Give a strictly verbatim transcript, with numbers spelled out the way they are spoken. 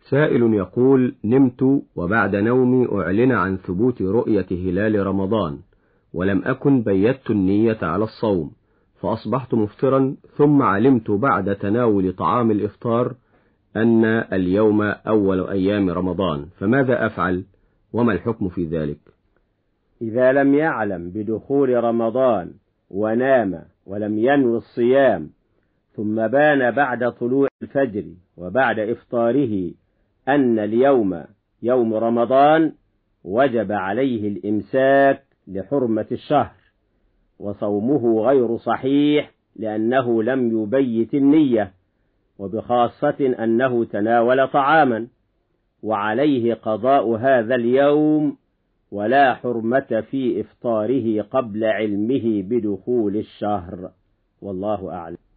سائل يقول: نمت وبعد نومي أعلن عن ثبوت رؤية هلال رمضان، ولم أكن بيت النية على الصوم، فأصبحت مفطرا، ثم علمت بعد تناول طعام الإفطار أن اليوم أول أيام رمضان، فماذا أفعل وما الحكم في ذلك؟ إذا لم يعلم بدخول رمضان ونام ولم ينوي الصيام، ثم بان بعد طلوع الفجر وبعد إفطاره أن اليوم يوم رمضان، وجب عليه الإمساك لحرمة الشهر، وصومه غير صحيح لأنه لم يبيت النية، وبخاصة أنه تناول طعاما، وعليه قضاء هذا اليوم، ولا حرمة في إفطاره قبل علمه بدخول الشهر، والله أعلم.